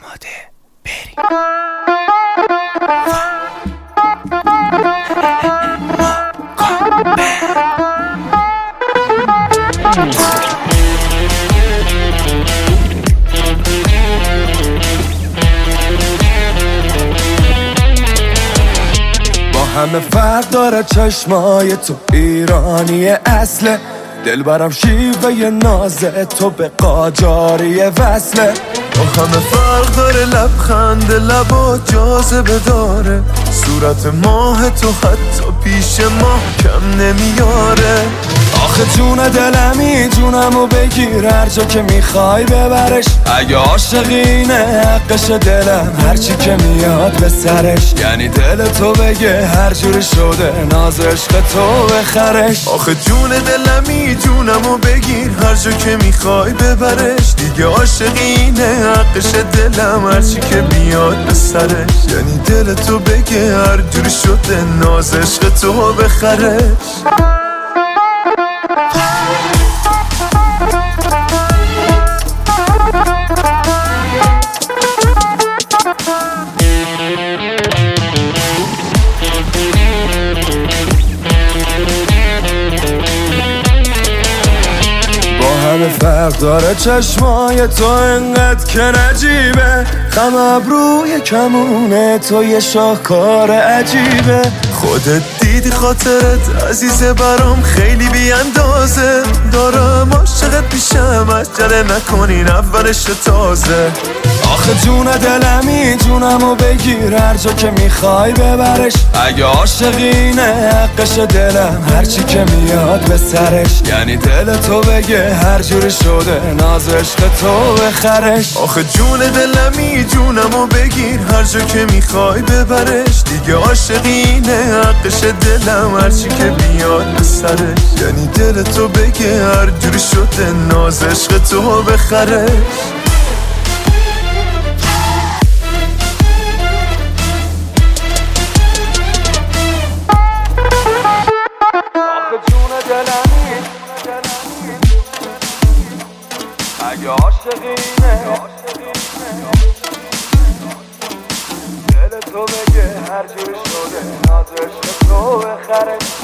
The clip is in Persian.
آماده بریم. همه فرق داره چشمای تو ایرانی اصله، دل برم شیوه نازه تو به قاجاری وصله. با همه فرق داره لبخند لبا جاذبه داره، صورت ماه تو حتی پیش ماه کم نمیاره. آخه جون دلمی جونمو بگیر هر جا که میخوای ببرش، اگه عاشقینه حقش دلم هرچی که میاد به سرش، یعنی دل تو بگه هر جوری شده ناز عشق تو بخرش. آخه جون دلمی جونمو بگیر هر جا که میخوای ببرش، دیگه عاشقینه حقش دلم هرچی که بیاد به سرش، یعنی دل تو بگه هر جوری شده ناز عشق تو بخرش. همه فرق داره چشمای تو انقدر که نجیبه، خم ابروی کمونه تو یه شاهکار عجیبه. خودت دیدی خاطرت عزیزه برام خیلی بی اندازه، دارم عاشقت پیشم عجله نکنین اولش تازه. آخه جون دلمی جونمو بگیر هر جا که میخوای ببرش، اگه عاشقینه حقش دلم هرچی که میاد به سرش، یعنی دل تو بگه هر جوری شده ناز عشق تو بخرش. آخه جون دلمی جونمو بگیر هر جا که میخوای ببرش، دیگه عاشقینه حقش دلم هرچی که بیاد به سرش، یعنی دل تو بگه هر جوری شده ناز عشق تو بخرش. اگه عاشقینه دل تو بگه هر جوری شده ناز عشق تو بخرش.